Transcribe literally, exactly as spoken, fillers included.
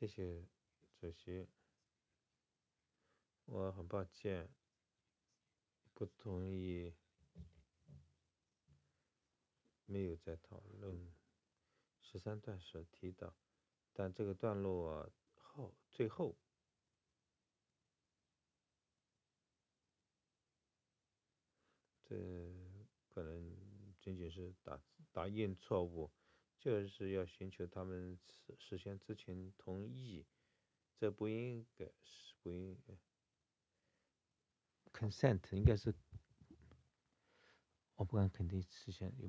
谢谢主席，我很抱歉，不同意，没有在讨论十三段时提到，但这个段落后最后，这可能仅仅是打打印错误，就是要寻求他们事先知情同意，这不应该是不应该 consent 应该是，我不敢肯定事先有。